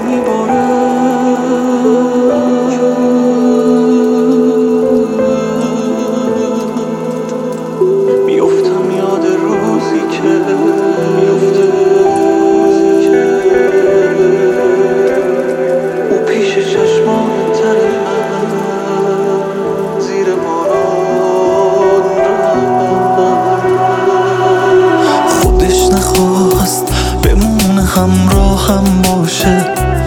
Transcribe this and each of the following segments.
میافتم یاد روزی که او پیش چشمان تر من زیر باران خودش نخواست بمونه همراهم باشه،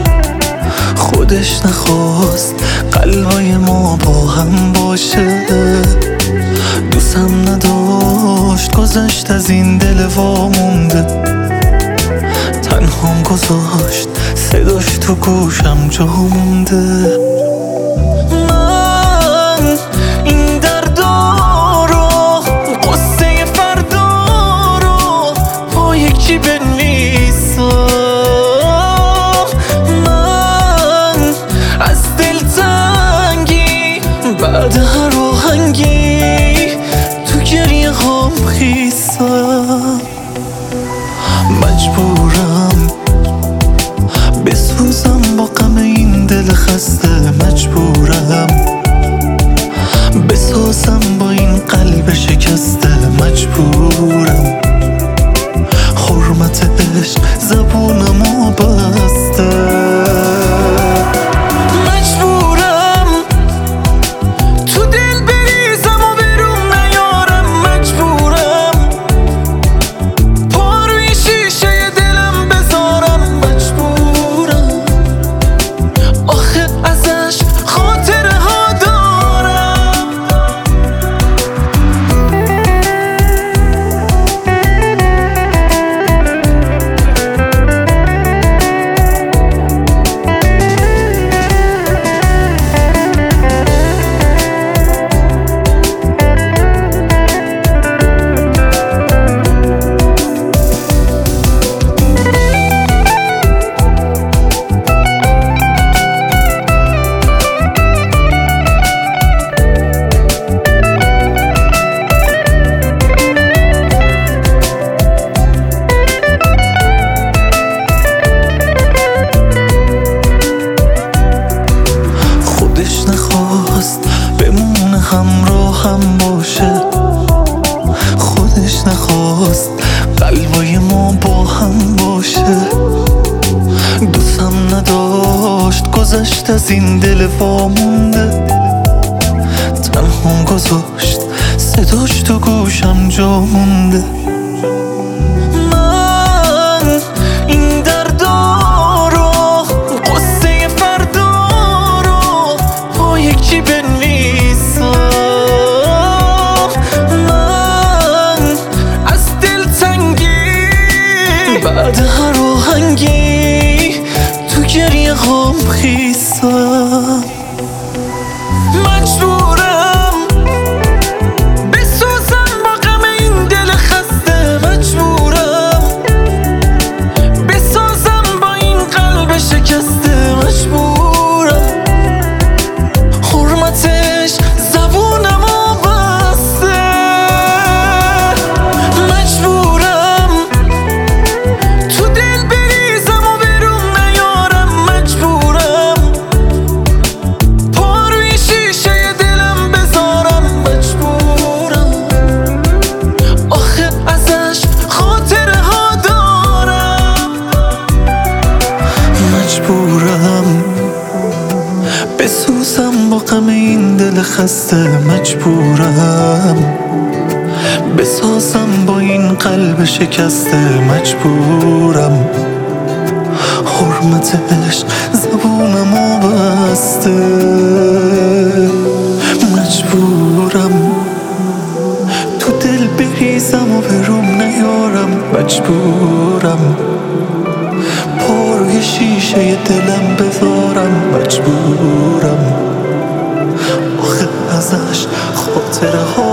خودش نخواست قلبای ما با هم باشه. دوستم نداشت گذشت از این دل وامونده، تنهام گذاشت صداش تو گوشم جا مونده. من این دردا رو قصه فردا رو با یکی بنویسم، من از دلتنگی بعد هر آهنگی تو گریه هام خیسم. مجبورم بسوزم با غم این دل خسته، مجبورم بسازم با این قلب شکسته، مجبورم حرمت عشق زبونمو بسته. مجبورم تو دل بریزم و برون نیارم، مجبورم پا روی شیشه دلم بذارم، مجبورم آخه ازش خاطره ها دارم. خودش نخواست بمونه همراهم باشه، خودش نخواست قلبای ما با هم باشه. دوستم نداشت گذشت از این دل وامونده، تنهام گذاشت صداش تو گوشم جا مونده. من این دردا رو قصه فردا رو با یکی بنویسم، من از دلتنگی بعد هر آهنگی تو گریه هام خیسم. مجبورم بسوزم با غم این دل خسته، مجبورم بسازم با این قلب شکسته، مجبورم حرمتش زبونمو بسته. مجبورم تو دل بریزم و برون نیارم، مجبورم پا روی شیشه دلم بذارم، مجبورم آخه ازش خاطره ها دارم. مجبورم بسوزم با غم این دل خسته، مجبورم بسازم با این قلب شکسته، مجبورم حرمت عشق زبونمو بسته. مجبورم تو دل بریزم و برون نیارم، مجبورم پا روی شیشه دلم بذارم، مجبورم آخه ازش خاطره ها